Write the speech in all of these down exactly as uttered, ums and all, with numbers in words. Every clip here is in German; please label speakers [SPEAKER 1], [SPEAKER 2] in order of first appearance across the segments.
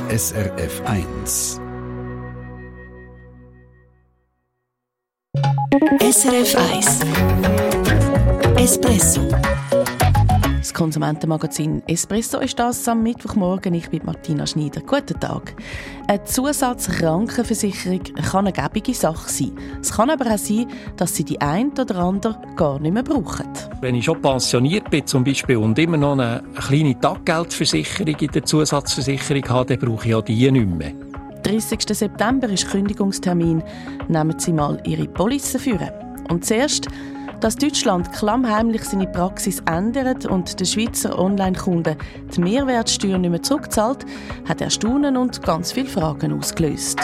[SPEAKER 1] S R F eins.
[SPEAKER 2] S R F eins Espresso.
[SPEAKER 3] Das Konsumentenmagazin Espresso ist das am Mittwochmorgen. Ich bin Martina Schneider. Guten Tag. Eine Zusatzkrankenversicherung kann eine gäbige Sache sein. Es kann aber auch sein, dass sie die eine oder andere gar nicht mehr brauchen.
[SPEAKER 4] Wenn ich schon pensioniert bin zum Beispiel und immer noch eine kleine Taggeldversicherung in der Zusatzversicherung habe, dann brauche ich auch die nicht mehr.
[SPEAKER 3] dreißigsten September ist Kündigungstermin. Nehmen Sie mal Ihre Police führen. Und zuerst, dass Deutschland klammheimlich seine Praxis ändert und der Schweizer Online-Kunden die Mehrwertsteuer nicht mehr zurückzahlt, hat Erstaunen und ganz viele Fragen ausgelöst.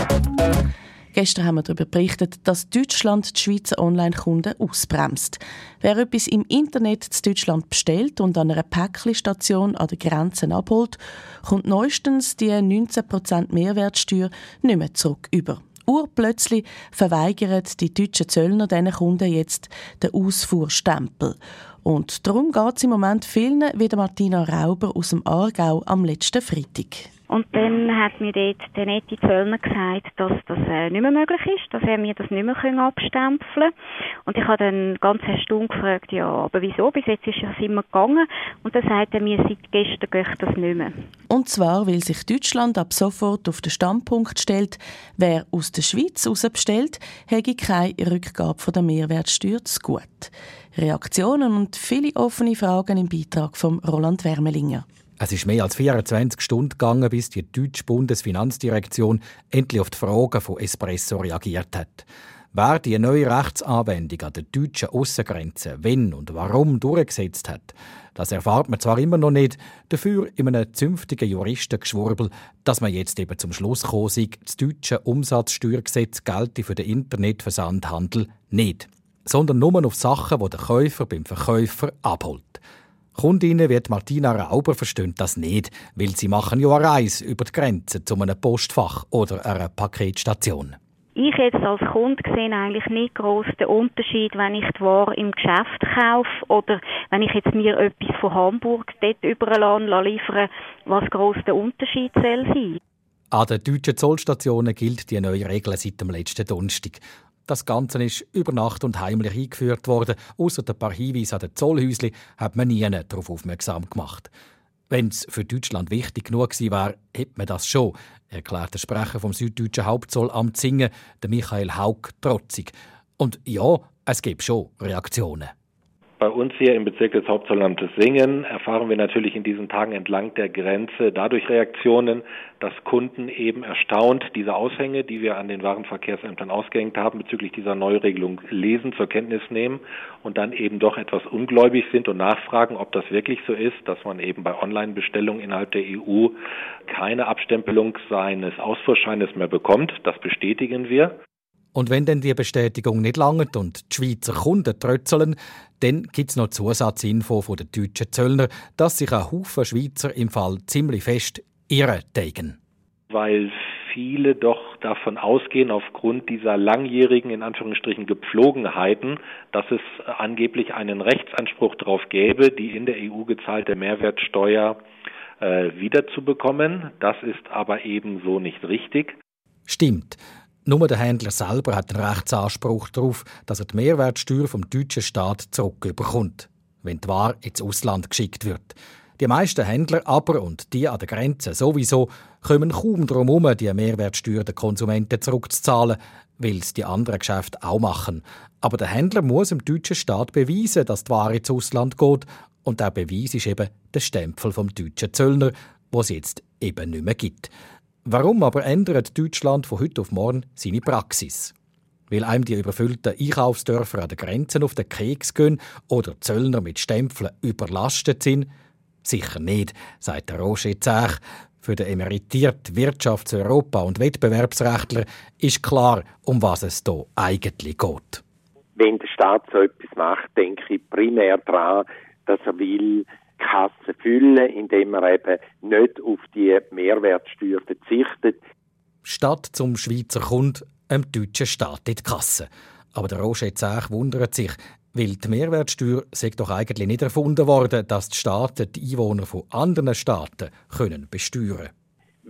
[SPEAKER 3] Gestern haben wir darüber berichtet, dass Deutschland die Schweizer Online-Kunden ausbremst. Wer etwas im Internet zu Deutschland bestellt und an einer Päckchenstation an den Grenzen abholt, kommt neuestens die neunzehn Prozent Mehrwertsteuer nicht mehr zurück über. Urplötzlich verweigern die deutschen Zöllner diesen Kunden jetzt den Ausfuhrstempel. Und darum geht es im Moment vielen wie der Martina Rauber aus dem Aargau am letzten Freitag.
[SPEAKER 5] Und dann hat mir dort der nette Zöllner gesagt, dass das äh, nicht mehr möglich ist, dass er mir das nicht mehr abstempeln kann. Und ich habe dann ganz erstaunt gefragt, ja, aber wieso? Bis jetzt ist es immer gegangen. Und dann sagt er mir, seit gestern geht das nicht mehr.
[SPEAKER 3] Und zwar, weil sich Deutschland ab sofort auf den Standpunkt stellt, wer aus der Schweiz heraus bestellt, hätte keine Rückgabe von der Mehrwertsteuer zu gut. Reaktionen und viele offene Fragen im Beitrag von Roland Wermelinger.
[SPEAKER 6] Es ist mehr als vierundzwanzig Stunden gegangen, bis die deutsche Bundesfinanzdirektion endlich auf die Fragen von Espresso reagiert hat. Wer die neue Rechtsanwendung an der deutschen Aussengrenze wenn und warum durchgesetzt hat, das erfahrt man zwar immer noch nicht, dafür in einem zünftigen Juristengeschwurbel, dass man jetzt eben zum Schluss gekommen sei, das deutsche Umsatzsteuergesetz gelte für den Internetversandhandel nicht, sondern nur auf Sachen, die der Käufer beim Verkäufer abholt. Kundinnen wie Martina Rauber verstehen das nicht, weil sie machen ja eine Reise über die Grenze zu einem Postfach oder einer Paketstation.
[SPEAKER 5] Ich jetzt als Kunde sehe eigentlich nicht gross den Unterschied, wenn ich die Ware im Geschäft kaufe oder wenn ich jetzt mir etwas von Hamburg dort überall liefern, was gross der Unterschied soll sein.
[SPEAKER 6] An den deutschen Zollstationen gilt die neue Regel seit dem letzten Donnerstag. Das Ganze ist über Nacht und heimlich eingeführt worden. Ausser ein paar Hinweise an den Zollhäuschen hat man nie darauf aufmerksam gemacht. Wenn es für Deutschland wichtig genug gewesen wäre, hätte man das schon, erklärt der Sprecher vom Süddeutschen Hauptzollamt Singen, der Michael Haug, trotzig. Und ja, es gibt schon Reaktionen.
[SPEAKER 7] Bei uns hier im Bezirk des Hauptzollamtes Singen erfahren wir natürlich in diesen Tagen entlang der Grenze dadurch Reaktionen, dass Kunden eben erstaunt diese Aushänge, die wir an den Warenverkehrsämtern ausgehängt haben, bezüglich dieser Neuregelung lesen, zur Kenntnis nehmen und dann eben doch etwas ungläubig sind und nachfragen, ob das wirklich so ist, dass man eben bei Online-Bestellungen innerhalb der E U keine Abstempelung seines Ausfuhrscheines mehr bekommt. Das bestätigen wir.
[SPEAKER 6] Und wenn dann die Bestätigung nicht langt und die Schweizer Kunden trötzeln, dann gibt es noch Zusatzinfo von den deutschen Zöllner, dass sich ein Haufen Schweizer im Fall ziemlich fest irretigen.
[SPEAKER 7] Weil viele doch davon ausgehen, aufgrund dieser langjährigen, in Anführungsstrichen, Gepflogenheiten, dass es angeblich einen Rechtsanspruch darauf gäbe, die in der E U gezahlte Mehrwertsteuer äh, wiederzubekommen. Das ist aber eben so nicht richtig.
[SPEAKER 6] Stimmt. Nur der Händler selber hat einen Rechtsanspruch darauf, dass er die Mehrwertsteuer vom deutschen Staat zurückbekommt, wenn die Ware ins Ausland geschickt wird. Die meisten Händler aber und die an der Grenze sowieso kommen kaum darum herum, die Mehrwertsteuer den Konsumenten zurückzuzahlen, weil es die anderen Geschäfte auch machen. Aber der Händler muss dem deutschen Staat beweisen, dass die Ware ins Ausland geht. Und der Beweis ist eben der Stempel vom deutschen Zöllner, den es jetzt eben nicht mehr gibt. Warum aber ändert Deutschland von heute auf morgen seine Praxis? Weil einem die überfüllten Einkaufsdörfer an den Grenzen auf den Keks gehen oder Zöllner mit Stempeln überlastet sind? Sicher nicht, sagt Roger Zech. Für den emeritierten Wirtschafts-, Europa- und Wettbewerbsrechtler ist klar, um was es hier eigentlich geht.
[SPEAKER 8] Wenn der Staat so etwas macht, denke ich primär daran, dass er will Kasse füllen, indem er eben nicht auf die Mehrwertsteuer verzichtet.
[SPEAKER 6] Statt zum Schweizer Kunden, einem deutschen Staat in die Kasse. Aber der Roger Zech wundert sich, weil die Mehrwertsteuer sei doch eigentlich nicht erfunden worden, dass die Staaten die Einwohner von anderen Staaten können besteuern.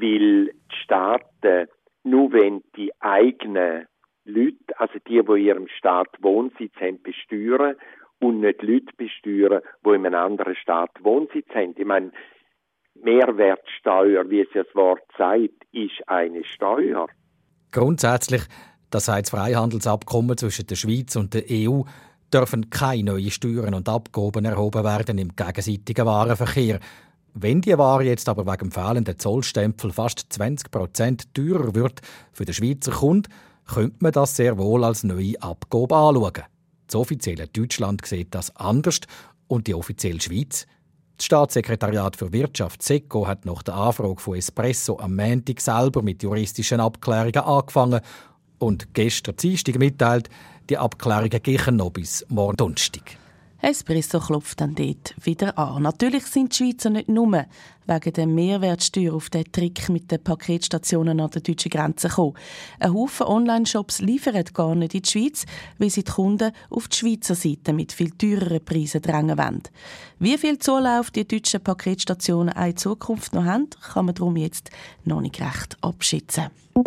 [SPEAKER 8] weil die Staaten, nur wenn die eigenen Leute, also die, die in ihrem Staat Wohnsitz haben, besteuern und nicht Leute besteuern, die in einem anderen Staat Wohnsitz haben. Ich meine, Mehrwertsteuer, wie es ja das Wort sagt, ist eine Steuer.
[SPEAKER 6] Grundsätzlich, das sagt das Freihandelsabkommen zwischen der Schweiz und der E U, dürfen keine neuen Steuern und Abgaben erhoben werden im gegenseitigen Warenverkehr. Wenn die Ware jetzt aber wegen dem fehlenden Zollstempel fast zwanzig Prozent teurer wird für den Schweizer Kunden, könnte man das sehr wohl als neue Abgabe anschauen. Das offizielle Deutschland sieht das anders und die offizielle Schweiz. Das Staatssekretariat für Wirtschaft SECO hat nach der Anfrage von Espresso am Montag selber mit juristischen Abklärungen angefangen und gestern Dienstag mitteilt, die Abklärungen gehen noch bis morgen Donnerstag.
[SPEAKER 3] Espresso klopft dann dort wieder an. Natürlich sind die Schweizer nicht nur wegen der Mehrwertsteuer auf den Trick mit den Paketstationen an der deutschen Grenze gekommen. Ein Haufen Online-Shops liefern gar nicht in die Schweiz, weil sie die Kunden auf die Schweizer Seite mit viel teureren Preisen drängen wollen. Wie viel Zulauf die deutschen Paketstationen auch in Zukunft noch haben, kann man darum jetzt noch nicht recht abschätzen.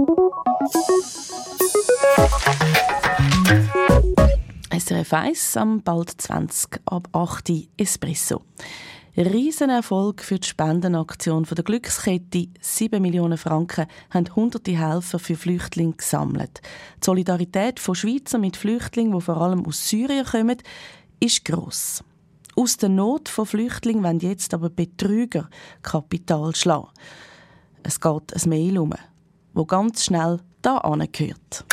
[SPEAKER 3] S R F eins am bald zwanzig ab acht Espresso. Riesenerfolg für die Spendenaktion der Glückskette. sieben Millionen Franken haben hunderte Helfer für Flüchtlinge gesammelt. Die Solidarität von Schweizern mit Flüchtlingen, die vor allem aus Syrien kommen, ist gross. Aus der Not von Flüchtlingen wollen jetzt aber Betrüger Kapital schlagen. Es geht ein Mail um, das ganz schnell da angehört.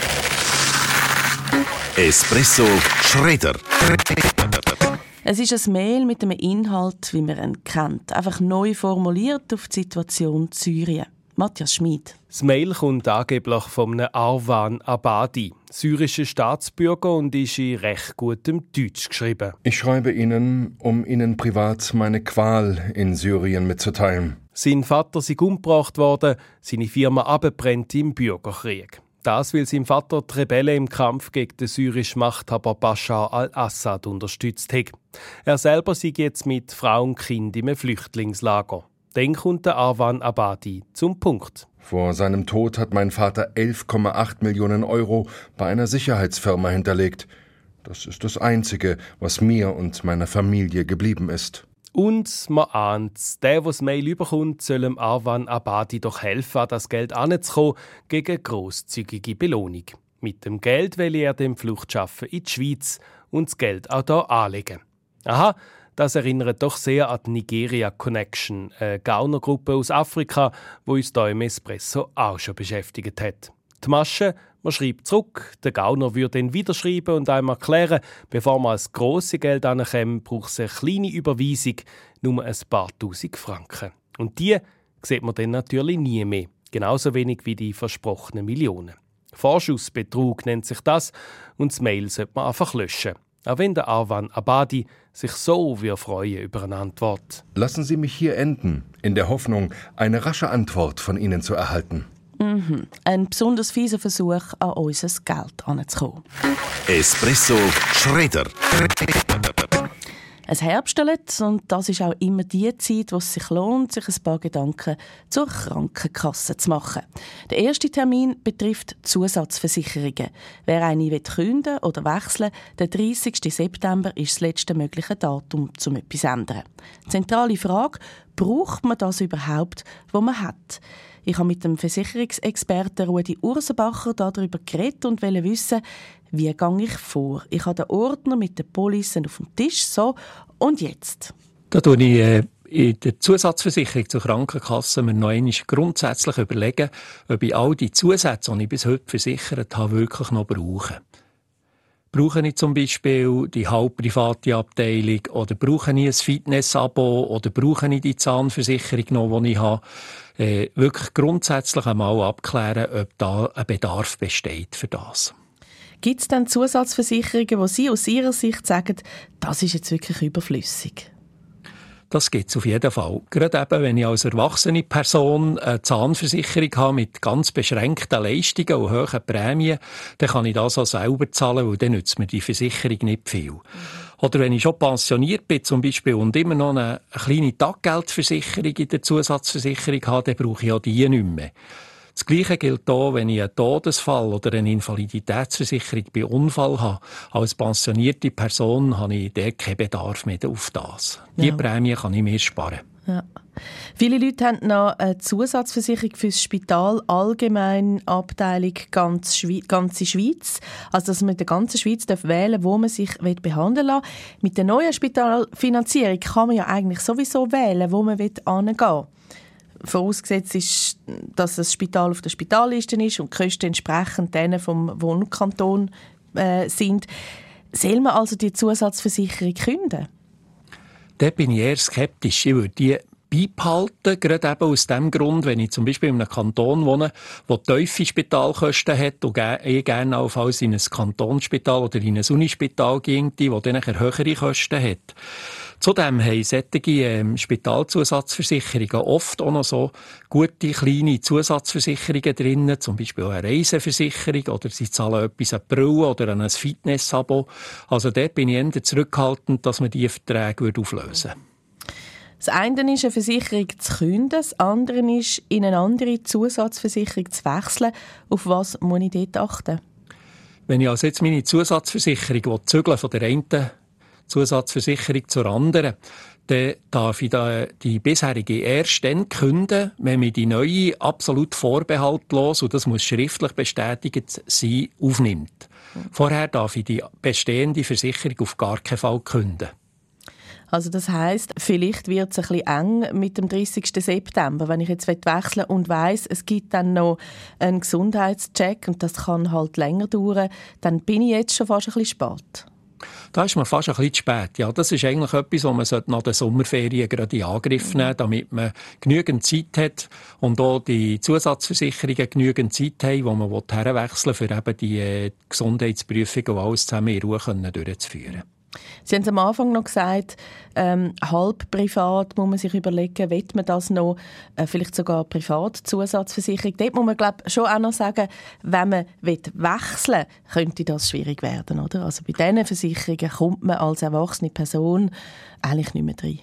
[SPEAKER 1] Espresso Schredder.
[SPEAKER 3] Es ist ein Mail mit einem Inhalt, wie man ihn kennt. Einfach neu formuliert auf die Situation in Syrien. Matthias Schmid.
[SPEAKER 2] Das Mail kommt angeblich von einem Arwan Abadi, syrischer Staatsbürger, und ist in recht gutem Deutsch geschrieben.
[SPEAKER 9] Ich schreibe Ihnen, um Ihnen privat meine Qual in Syrien mitzuteilen.
[SPEAKER 2] Sein Vater sei umgebracht worden, seine Firma abgebrannt im Bürgerkrieg. Das, weil sein Vater die Rebellen im Kampf gegen den syrischen Machthaber Bashar al-Assad unterstützt hat. Er selber sei jetzt mit Frau und Kind im Flüchtlingslager. Dann kommt der Arwan Abadi zum Punkt.
[SPEAKER 9] Vor seinem Tod hat mein Vater elf Komma acht Millionen Euro bei einer Sicherheitsfirma hinterlegt. Das ist das Einzige, was mir und meiner Familie geblieben ist.
[SPEAKER 2] Und man ahnt, der, der das Mail überkommt, soll dem Arwan Abadi doch helfen, an das Geld anzukommen, gegen eine grosszügige Belohnung. Mit dem Geld will er dem Fluchtschaffen in die Schweiz und das Geld auch hier anlegen. Aha, das erinnert doch sehr an die Nigeria Connection, eine Gaunergruppe aus Afrika, die uns hier im Espresso auch schon beschäftigt hat. Die Masche, man schreibt zurück, der Gauner würde dann wieder schreiben und einem erklären, bevor man das grosse Geld ankommt, braucht es eine kleine Überweisung, nur ein paar tausend Franken. Und die sieht man dann natürlich nie mehr, genauso wenig wie die versprochenen Millionen. Vorschussbetrug nennt sich das und das Mail sollte man einfach löschen. Auch wenn der Arwan Abadi sich so freuen über eine Antwort.
[SPEAKER 9] Lassen Sie mich hier enden, in der Hoffnung, eine rasche Antwort von Ihnen zu erhalten.
[SPEAKER 3] Mhm. Ein besonders fieser Versuch, an unser Geld heranzukommen.
[SPEAKER 1] Espresso Schredder.
[SPEAKER 3] Es herbstelt und das ist auch immer die Zeit, wo es sich lohnt, sich ein paar Gedanken zur Krankenkasse zu machen. Der erste Termin betrifft Zusatzversicherungen. Wer eine künden oder wechseln will, der dreißigsten September ist das letzte mögliche Datum, um etwas zu ändern. Die zentrale Frage: Braucht man das überhaupt, was man hat? Ich habe mit dem Versicherungsexperten Rudi Ursenbacher darüber geredet und wollte wissen, wie gehe ich vor. Ich habe den Ordner mit den Policen auf dem Tisch, so, und jetzt?
[SPEAKER 4] Da tue ich äh, in der Zusatzversicherung zur Krankenkasse mir noch einmal grundsätzlich überlegen, ob ich all die Zusätze, die ich bis heute versichert habe, wirklich noch brauche. Brauche ich zum Beispiel die halbprivate Abteilung oder brauche ich ein Fitness-Abo oder brauche ich die Zahnversicherung noch, die ich habe? Äh, wirklich grundsätzlich einmal abklären, ob da ein Bedarf besteht für das.
[SPEAKER 3] Gibt es dann Zusatzversicherungen, wo Sie aus Ihrer Sicht sagen, das ist jetzt wirklich überflüssig?
[SPEAKER 4] Das gibt es auf jeden Fall. Gerade eben, wenn ich als erwachsene Person eine Zahnversicherung habe mit ganz beschränkten Leistungen und hohen Prämien, dann kann ich das auch selber zahlen, weil dann nützt mir die Versicherung nicht viel. Oder wenn ich schon pensioniert bin zum Beispiel und immer noch eine, eine kleine Taggeldversicherung in der Zusatzversicherung habe, dann brauche ich auch die nicht mehr. Das Gleiche gilt auch, wenn ich einen Todesfall oder eine Invaliditätsversicherung bei Unfall habe. Als pensionierte Person habe ich dort keinen Bedarf mehr auf das. Ja. Die Prämie kann ich mir sparen.
[SPEAKER 3] Ja. Viele Leute haben noch eine Zusatzversicherung für das Spital, Allgemeinabteilung ganz Schwe- ganze Schweiz. Also dass man in der ganzen Schweiz wählen darf, wo man sich behandeln lassen will. Mit der neuen Spitalfinanzierung kann man ja eigentlich sowieso wählen, wo man hingehen will. Vorausgesetzt ist, dass das Spital auf der Spitalliste ist und die Kosten entsprechend denen vom Wohnkanton äh, sind. Soll man also die Zusatzversicherung künden?
[SPEAKER 4] Da bin ich eher skeptisch. Ich würde die beibehalten, gerade eben aus dem Grund, wenn ich zum Beispiel in einem Kanton wohne, der tiefe Spitalkosten hat und ich gerne allenfalls in ein Kantonsspital oder in ein Unispital ginge, das dann höhere Kosten hat. Zudem haben solche ähm, Spitalzusatzversicherungen oft auch noch so gute kleine Zusatzversicherungen drin, zum Beispiel eine Reiseversicherung oder sie zahlen etwas an die Brille oder an ein Fitnessabo. Also dort bin ich eher zurückhaltend, dass man diese Verträge auflösen würde.
[SPEAKER 3] Das eine ist, eine Versicherung zu künden, das andere ist, in eine andere Zusatzversicherung zu wechseln. Auf was muss ich dort achten?
[SPEAKER 4] Wenn ich also jetzt meine Zusatzversicherung zügeln von der einen Zusatzversicherung zur anderen, dann darf ich da die bisherige erst dann künden, wenn mir die neue absolut vorbehaltlos, und das muss schriftlich bestätigt sein, aufnimmt. Vorher darf ich die bestehende Versicherung auf gar keinen Fall künden.
[SPEAKER 3] Also das heisst, vielleicht wird es ein bisschen eng mit dem dreißigsten September, wenn ich jetzt wechseln will und weiss, es gibt dann noch einen Gesundheitscheck und das kann halt länger dauern, dann bin ich jetzt schon fast ein bisschen spät.
[SPEAKER 4] Da ist man fast ein bisschen zu spät. Ja, das ist eigentlich etwas, was man nach den Sommerferien gerade in Angriff nehmen sollte, damit man genügend Zeit hat und auch die Zusatzversicherungen genügend Zeit haben, wo man herwechseln will, für eben die äh, Gesundheitsprüfung und alles zusammen in Ruhe können durchzuführen.
[SPEAKER 3] Sie haben es am Anfang noch gesagt, ähm, halb privat muss man sich überlegen, will man das noch, äh, vielleicht sogar privat Zusatzversicherung. Dort muss man glaub, schon auch noch sagen, wenn man wechseln will, könnte das schwierig werden. Oder? Also bei diesen Versicherungen kommt man als erwachsene Person eigentlich nicht mehr rein.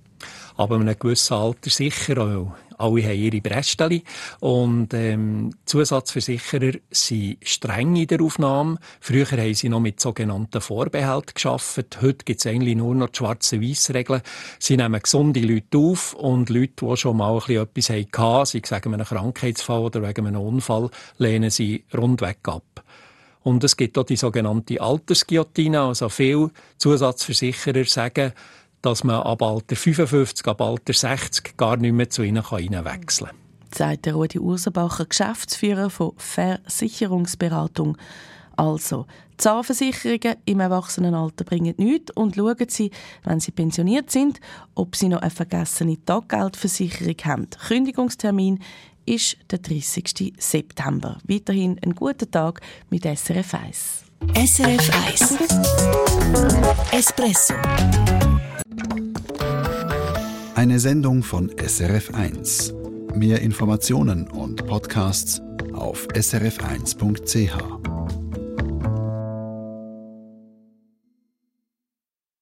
[SPEAKER 4] Aber in einem gewissen Alter sicher auch. Alle haben ihre Brästchen. Und ähm, Zusatzversicherer sind streng in der Aufnahme. Früher haben sie noch mit sogenannten Vorbehalten gearbeitet. Heute gibt es eigentlich nur noch die schwarze-weiss-Regeln. Sie nehmen gesunde Leute auf und Leute, die schon mal ein bisschen etwas hatten, sei es wegen einem Krankheitsfall oder wegen einem Unfall, lehnen sie rundweg ab. Und es gibt auch die sogenannte Altersguillotine. Also viele Zusatzversicherer sagen, dass man ab Alter fünfundfünfzig, ab Alter sechzig gar nicht mehr zu ihnen wechseln kann.
[SPEAKER 3] Sagt der Rudi Ursenbacher, Geschäftsführer von Versicherungsberatung. Also, Zahnversicherungen im Erwachsenenalter bringen nichts und schauen Sie, wenn Sie pensioniert sind, ob Sie noch eine vergessene Taggeldversicherung haben. Kündigungstermin ist der dreißigsten September. Weiterhin einen guten Tag mit S R F eins.
[SPEAKER 10] S R F eins Espresso.
[SPEAKER 11] Eine Sendung von S R F eins. Mehr Informationen und Podcasts auf s r f eins punkt c h.